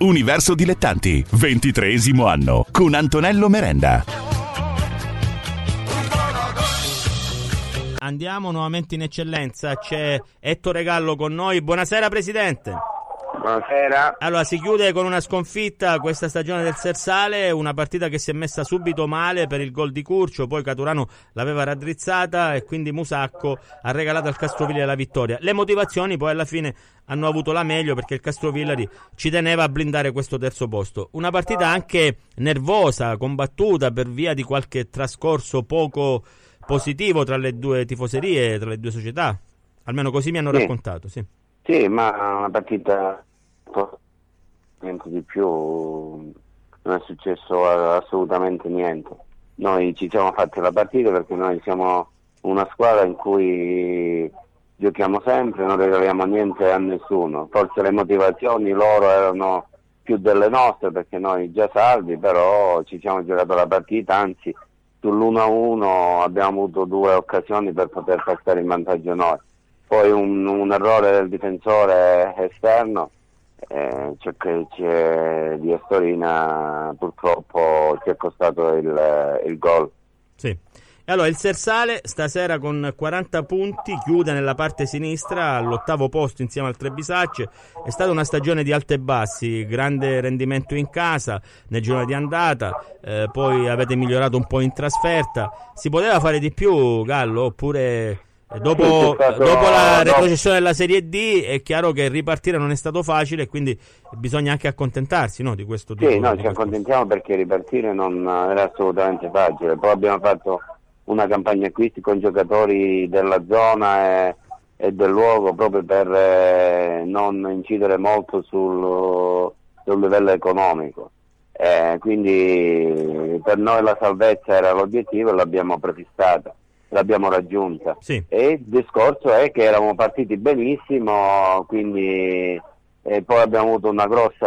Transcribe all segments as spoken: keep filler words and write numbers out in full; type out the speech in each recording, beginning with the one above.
Universo Dilettanti, ventitreesimo anno, con Antonello Merenda. Andiamo nuovamente in eccellenza, c'è Ettore Gallo con noi. Buonasera Presidente. Buonasera. Allora, si chiude con una sconfitta questa stagione del Sersale, una partita che si è messa subito male per il gol di Curcio, poi Caturano l'aveva raddrizzata e quindi Musacco ha regalato al Castrovillari la vittoria. Le motivazioni poi alla fine hanno avuto la meglio, perché il Castrovillari ci teneva a blindare questo terzo posto. Una partita anche nervosa, combattuta per via di qualche trascorso poco positivo tra le due tifoserie, tra le due società, almeno così mi hanno sì. raccontato. Sì, sì, ma una partita niente di più, non è successo assolutamente niente. Noi ci siamo fatti la partita perché noi siamo una squadra in cui giochiamo sempre, non regaliamo niente a nessuno. Forse le motivazioni loro erano più delle nostre, perché noi già salvi, però ci siamo giocato la partita, anzi sull'uno a uno abbiamo avuto due occasioni per poter passare in vantaggio noi. Poi un, un errore del difensore esterno, eh, c'è che c'è di Astorina, purtroppo ci è costato il, il gol. Sì. E allora il Sersale stasera con quaranta punti chiude nella parte sinistra all'ottavo posto insieme al Trebisacce. È stata una stagione di alti e bassi, grande rendimento in casa nel girone di andata, eh, poi avete migliorato un po' in trasferta. Si poteva fare di più, Gallo, oppure dopo, stato, dopo la no. retrocessione della Serie D è chiaro che ripartire non è stato facile e quindi bisogna anche accontentarsi, no, di questo tipo. Sì, noi ci accontentiamo perché ripartire non era assolutamente facile. Poi abbiamo fatto una campagna acquisti con giocatori della zona e, e del luogo, proprio per eh, non incidere molto sul, sul livello economico, eh, quindi per noi la salvezza era l'obiettivo e l'abbiamo prefissata, l'abbiamo raggiunta. Sì. E il discorso è che eravamo partiti benissimo, quindi e poi abbiamo avuto una grossa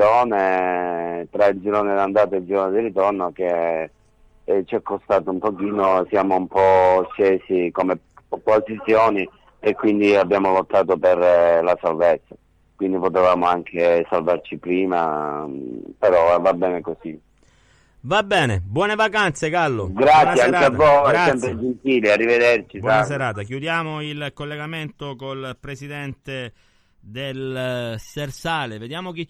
flessione tra il girone d'andata e il girone di ritorno che e ci è costato un pochino, siamo un po' scesi come posizioni e quindi abbiamo lottato per eh, la salvezza, quindi potevamo anche salvarci prima, però va bene così. Va bene, buone vacanze Gallo. Grazie anche a voi, Grazie. sempre gentili, arrivederci. Buona salve. serata. Chiudiamo il collegamento col presidente del Sersale, vediamo chi